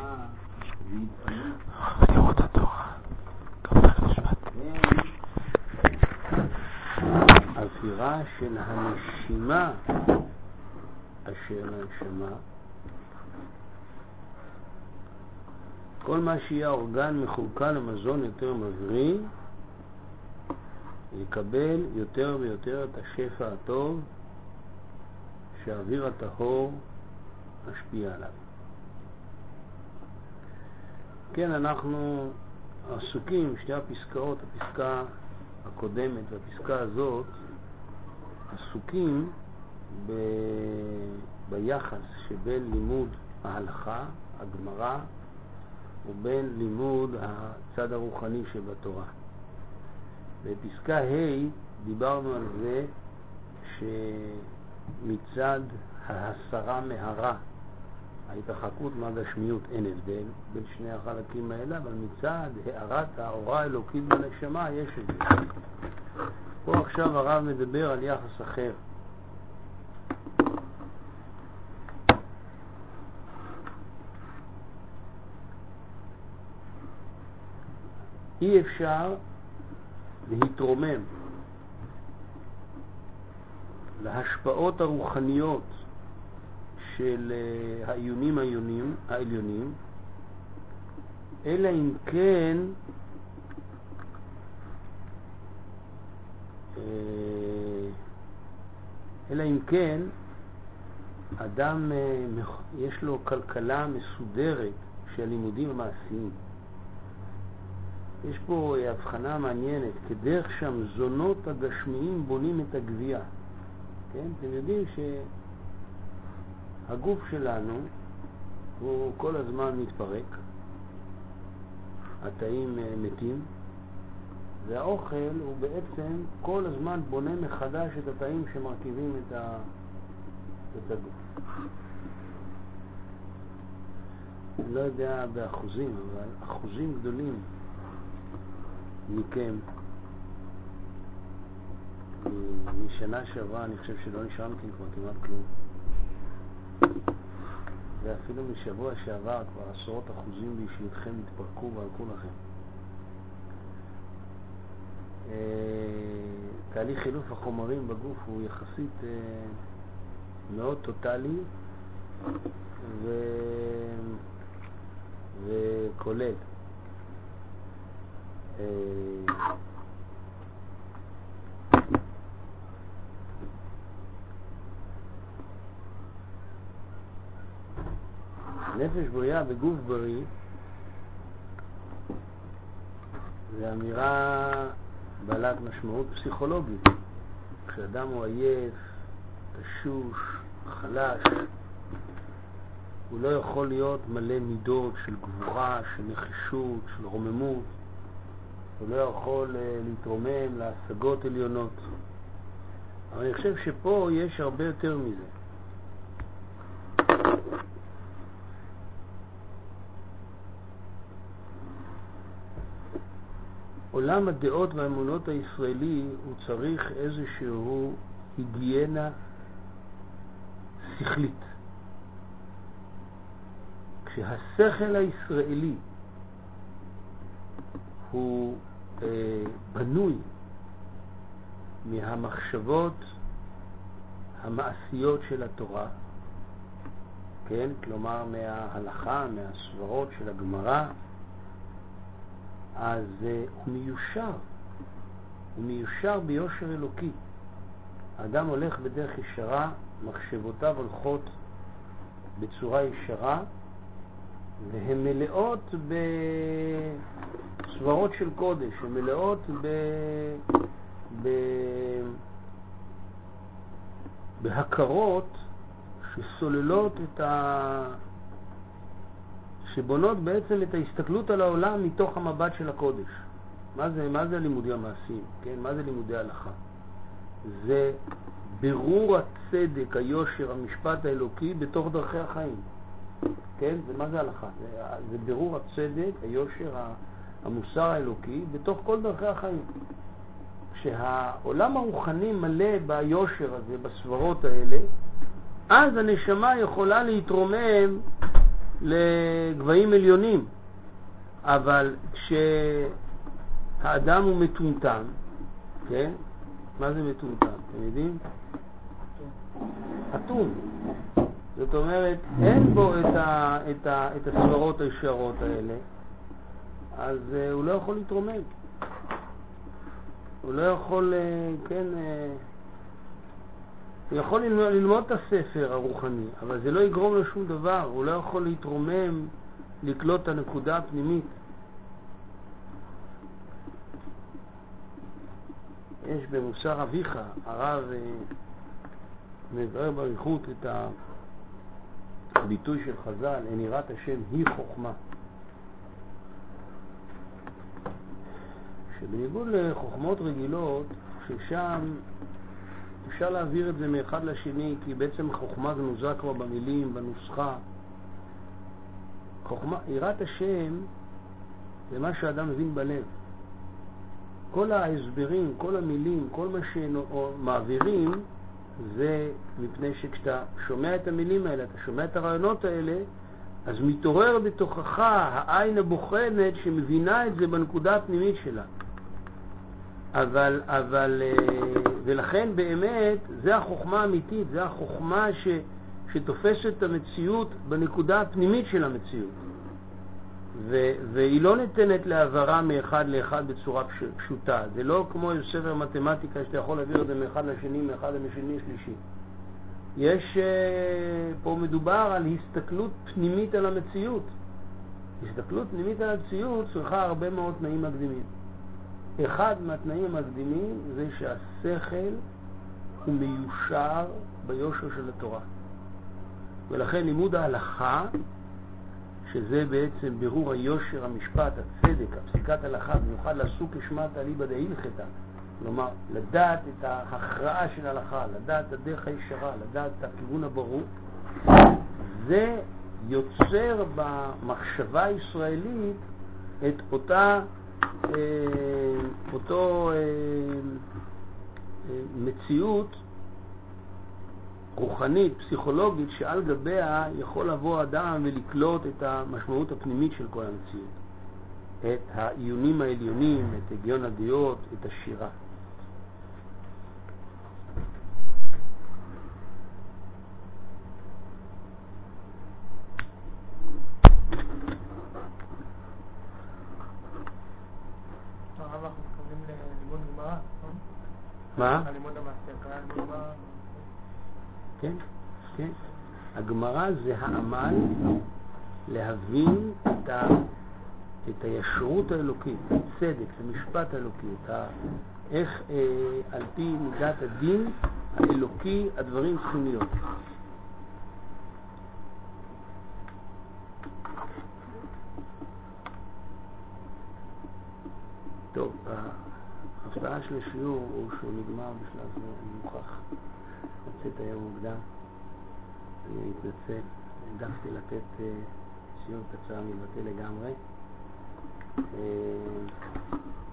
הנשמה והתעלות. לראות התורה. כפר נשמת. האווירה של הנשימה אשר לנשמה, כל מה שיהיה אורגן מחולקה למזון יותר מבריא, יקבל יותר ויותר את השפע הטוב שהאוויר הטהור משפיע עליו. כן, אנחנו עסוקים, שתי הפסקאות, הפסקה הקודמת והפסקה הזאת, עסוקים ביחס שבין לימוד ההלכה, הגמרא, ובין לימוד הצד הרוחני שבתורה. בפסקה ה' דיברנו על זה שמצד ההסרה מהרע, ההתרחקות מהגשמיות, אין הבדל בין שני החלקים האלה, אבל מצד הארת האורה האלוקית בנשמה יש הבדל. פה עכשיו הרב מדבר על יחס אחר. אי אפשר להתרומם להשפעות הרוחניות של העיונים העליונים, אלא אם כן אדם יש לו כלכלה מסודרת של לימודים המעשיים. יש פה הבחנה מעניינת, כדרך שהמזונות הגשמיים בונים את הגבייה. כן? אתם יודעים שהגוף שלנו הוא כל הזמן מתפרק, התאים מתים, והאוכל הוא בעצם כל הזמן בונה מחדש את התאים שמרכיבים את הגוף. אני לא יודע באחוזים, אבל אחוזים גדולים מכם משנה שעברה, אני חושב שלא נשאר מכם כבר כמעט כלום, ואפילו משבוע שעבר כבר 10% בישלתכם התפרקו והלכו לכם. תהליך חילוף החומרים בגוף הוא יחסית מאוד טוטלי וכולל. נפש בריאה בגוף בריא זה אמירה בעלת משמעות פסיכולוגית. כשאדם הוא עייף, תשוש, חלש, הוא לא יכול להיות מלא מידות של גבורה, של נחישות, של רוממות. הוא לא יכול להתרומם להשגות עליונות. אבל אני חושב שפה יש הרבה יותר מזה. עולם הדעות והאמונות הישראלי הוא צריך איזשהו היגיינה שכלית. כשהשכל הישראלי הוא בנוי מהמחשבות המעשיות של התורה, כן? כלומר מההלכה, מהסברות של הגמרא, אז הוא מיושר ביושר אלוקי. האדם הולך בדרך ישרה, מחשבותיו הולכות בצורה ישרה, והן מלאות בסברות של קודש, הן מלאות בהכרות שסוללות שבונות בעצם את ההסתכלות על העולם מתוך המבט של הקודש. מה זה הלימודי המעשיים? כן? מה זה לימודי ההלכה? זה ברור הצדק, היושר, המשפט האלוקי בתוך דרכי החיים. כן? מה זה הלכה? זה ברור הצדק, היושר, המוסר האלוקי בתוך כל דרכי החיים. כשהעולם הרוחני מלא ביושר הזה, בסברות האלה, אז הנשמה יכולה להתרומם לגבהים עליונים. אבל כשהאדם הוא מטומטם, כן? מה זה מטומטם? אתם יודעים? אטום. זאת אומרת, אין בו את הסברות הישרות האלה, אז הוא לא יכול להתרומם. הוא לא יכול, כן, הוא יכול ללמוד את הספר הרוחני, אבל זה לא יגרום לו שום דבר. הוא לא יכול להתרומם, לקלוט את הנקודה הפנימית. יש במוסר אביך, הרב מבאר בריחות את הביטוי של חז"ל, אין יראת השם היא חוכמה. שבניגוד לחוכמות רגילות, ששם אפשר להעביר את זה מאחד לשני, כי בעצם חוכמה גנוזה כבר במילים, בנוסחה. יראת השם זה מה שאדם מבין בלב. כל ההסברים, כל המילים, כל מה שמעבירים, זה מפני שכשאתה שומע את המילים האלה, אתה שומע את הרעיונות האלה, אז מתעורר בתוכך העין הבוחנת שמבינה את זה בנקודה הפנימית שלה. ולכן באמת זה החוכמה האמיתית, זה החוכמה שתופסת את המציאות בנקודה הפנימית של המציאות. והיא לא ניתנת להעברה מאחד לאחד בצורה פשוטה. זה לא כמו ספר מתמטיקה שאתה יכול להעביר את זה מאחד לשני, מאחד לשני לשלישי. יש פה מדובר על הסתכלות פנימית על המציאות. הסתכלות פנימית על המציאות צריכה הרבה מאוד תנאים מקדימים. אחד מהתנאים המקדימים זה שהשכל הוא מיושר ביושר של התורה. ולכן לימוד ההלכה, שזה בעצם בירור היושר, המשפט, הצדק, הפסיקת הלכה, במיוחד לעסוק לשמת אליבא דהילכתא, כלומר לדעת את ההכרעה של ההלכה, לדעת את הדרך הישרה, לדעת את הכיוון הברור, זה יוצר במחשבה הישראלית את אותו מציאות רוחנית, פסיכולוגית, שעל גביה יכול לבוא אדם ולקלוט את המשמעות הפנימית של כל המציאות. את העיונים העליונים, את הגיון הדעות, את השירה. הרב, אנחנו מתכוונים ללימוד גמרא, נכון? מה? הלימוד המעשה, לימוד גמרא. כן, כן. הגמרא זה העמל להבין את הישרות האלוקית, את הצדק, את המשפט האלוקי, איך על פי מידת הדין האלוקי הדברים צריכים להיות. טוב, ההפתעה של השיעור הוא שהוא נגמר בשלב זה, אני מוכרח לצאת היום מוקדם. אני מתנצל, העדפתי לתת שיעור קצר מבטא לגמרי.